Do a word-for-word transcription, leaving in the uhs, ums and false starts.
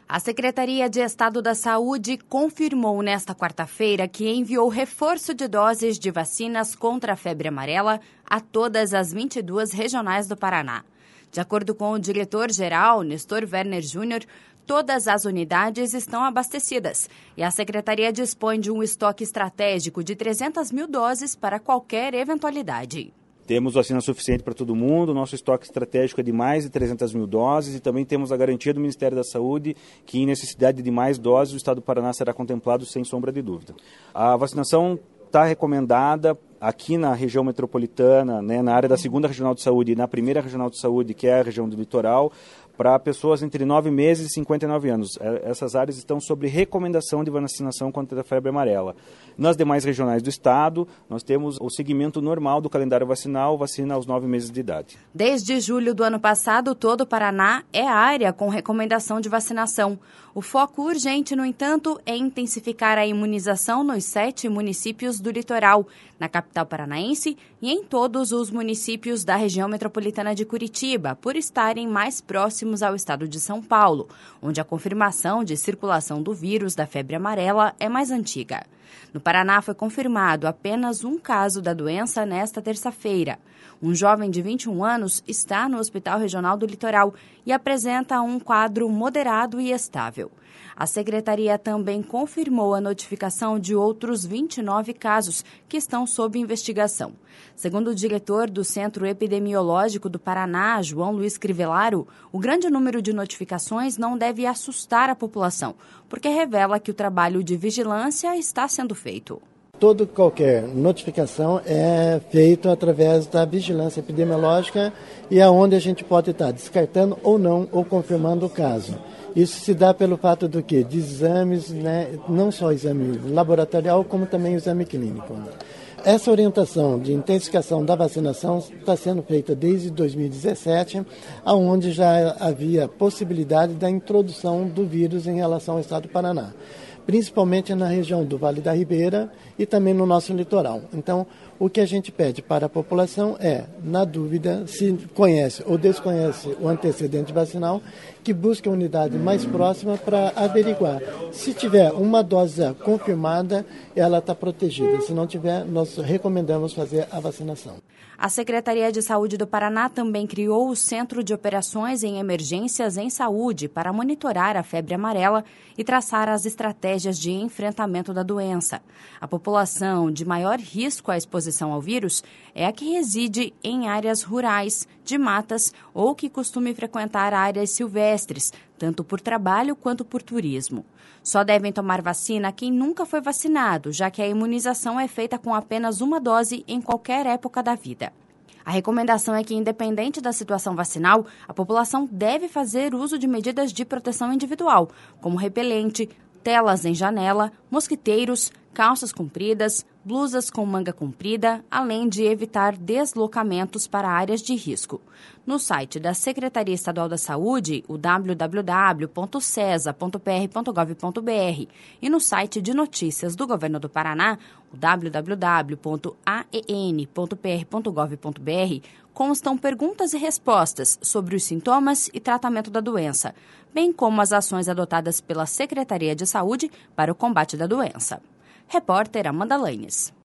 A Secretaria de Estado da Saúde confirmou nesta quarta-feira que enviou reforço de doses de vacinas contra a febre amarela a todas as vinte e duas regionais do Paraná. De acordo com o diretor-geral, Nestor Werner Júnior, todas as unidades estão abastecidas e a Secretaria dispõe de um estoque estratégico de trezentas mil doses para qualquer eventualidade. Temos vacina suficiente para todo mundo, nosso estoque estratégico é de mais de trezentas mil doses e também temos a garantia do Ministério da Saúde que, em necessidade de mais doses, o Estado do Paraná será contemplado sem sombra de dúvida. A vacinação está recomendada aqui na região metropolitana, né, na área da segunda regional de saúde e na primeira regional de saúde, que é a região do litoral, para pessoas entre nove meses e cinquenta e nove anos. Essas áreas estão sob recomendação de vacinação contra a febre amarela. Nas demais regionais do estado, nós temos o seguimento normal do calendário vacinal, vacina aos nove meses de idade. Desde julho do ano passado, todo o Paraná é área com recomendação de vacinação. O foco urgente, no entanto, é intensificar a imunização nos sete municípios do litoral, na capital paranaense e em todos os municípios da região metropolitana de Curitiba, por estarem mais próximos ao estado de São Paulo, onde a confirmação de circulação do vírus da febre amarela é mais antiga. No Paraná foi confirmado apenas um caso da doença nesta terça-feira. Um jovem de vinte e um anos está no Hospital Regional do Litoral e apresenta um quadro moderado e estável. A Secretaria também confirmou a notificação de outros vinte e nove casos que estão sob investigação. Segundo o diretor do Centro Epidemiológico do Paraná, João Luiz Crivellaro, o grande número de notificações não deve assustar a população, porque revela que o trabalho de vigilância está sendo feito. Toda qualquer notificação é feita através da vigilância epidemiológica e é onde a gente pode estar descartando ou não ou confirmando o caso. Isso se dá pelo fato do quê? De exames, né? Não só exame laboratorial, como também exame clínico. Essa orientação de intensificação da vacinação está sendo feita desde dois mil e dezessete, onde já havia possibilidade da introdução do vírus em relação ao estado do Paraná, principalmente na região do Vale da Ribeira e também no nosso litoral. Então, o que a gente pede para a população é, na dúvida, se conhece ou desconhece o antecedente vacinal, que busque a unidade mais próxima para averiguar. Se tiver uma dose confirmada, ela está protegida. Se não tiver, nós recomendamos fazer a vacinação. A Secretaria de Saúde do Paraná também criou o Centro de Operações em Emergências em Saúde para monitorar a febre amarela e traçar as estratégias de enfrentamento da doença. A população de maior risco à exposição ao vírus é a que reside em áreas rurais, de matas ou que costume frequentar áreas silvestres, tanto por trabalho quanto por turismo. Só devem tomar vacina quem nunca foi vacinado, já que a imunização é feita com apenas uma dose em qualquer época da vida. A recomendação é que, independente da situação vacinal, a população deve fazer uso de medidas de proteção individual, como repelente, telas em janela, mosquiteiros, calças compridas, blusas com manga comprida, além de evitar deslocamentos para áreas de risco. No site da Secretaria Estadual da Saúde, o w w w ponto cesa ponto p r ponto gov ponto b r, e no site de notícias do Governo do Paraná, o w w w ponto a e n ponto p r ponto gov ponto b r, constam perguntas e respostas sobre os sintomas e tratamento da doença, bem como as ações adotadas pela Secretaria de Saúde para o combate da doença. Repórter Amanda Lanes.